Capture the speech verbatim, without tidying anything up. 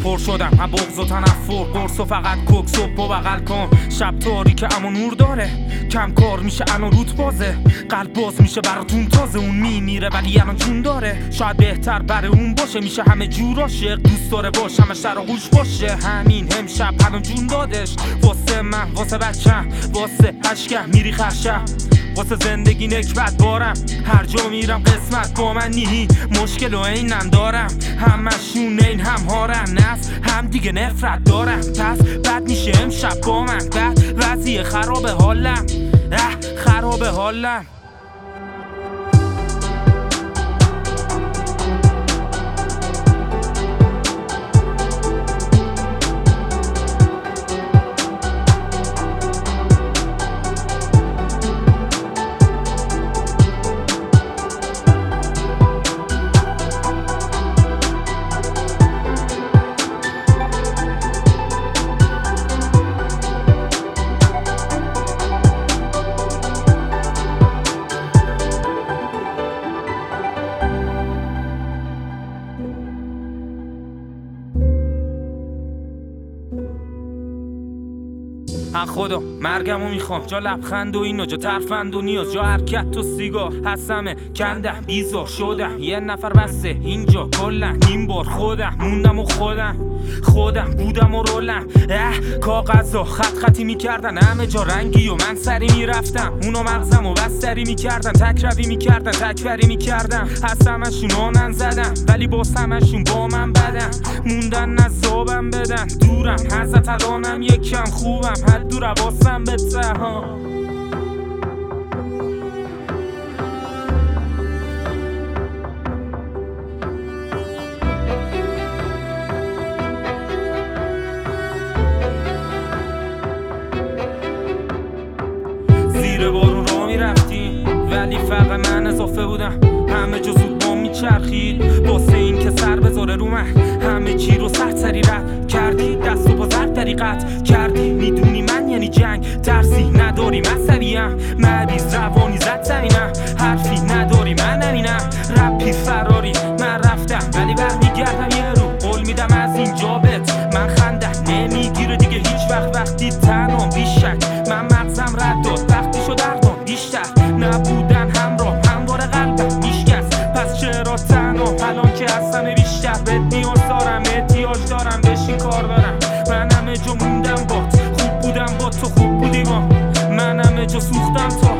پر شدم من بغض و تنفر، قرص و فقط کوک صبح و بغل کن. شب تاریکه اما نور داره، کم کار میشه الان روت بازه. قلب باز میشه براتون تازه، اون میمیره ولی الان جون داره. شاید بهتر برای اون باشه، میشه همه جور عاشق، دوست داره باش همه شر و غوش باشه. همین امشب الان جون دادش، واسه من واسه بچم واسه اشکم میری خرشم، واسه زندگی نکبت بارم. هر جا میرم قسمت با من نیهی، مشکل و اینم دارم. همشون این هم هارن نست هم دیگه نفرت دارم. پس بد میشه امشب با من، بعد وضعیه خراب حالم، اه خراب حالم. من خدا مرگمو میخوام، جا لبخند و اینو جا ترفند و نیاز، جا حرکت و سیگار هستمه کندم بیزار شدم. یه نفر بسته اینجا کلن، این بار خودم موندم و خودم خودم بودم و رولم. اه کاغذا خط خطی میکردن همه جا رنگی و من سری میرفتم. اونا مغزم و بستری میکردن، تک روی میکردن تکبری میکردم. از همشون آنن زدم ولی باز همشون با من بدن، موندن نزابم بدن دورم. حضرت الانم یکم خوبم، حد دور واسم به تها. زیر بارون را میرفتیم ولی فقط من اضافه بودم. همه جا زود با میچرخید واسه این که سر بذاره رو من. همه چی رو سرسری رد کردی، دست و پا زرد طریقت کردی. میدونی من یعنی جنگ، ترسی نداری من سریم، مریض روانی زد زمینم. حرفی نداری من نمینم، رپی فراری من رفتم ولی برمیگردم یه رو. قول میدم از اینجا بهت من خنده نمیگیره دیگه هیچ وقت. وقتی تنها بیشک من مغزم رد داد، وقتی شد دردان بیشتر نبودن همراه هموار قلبم میشکست. پس چرا تنها الان که هستم بیشتر بهت نیاز دارم، احتیاج دارم بشین کار دارم. من همه جا موندم بات، خوب بودم با تو خوب بودی با من، همه جا سوختم تا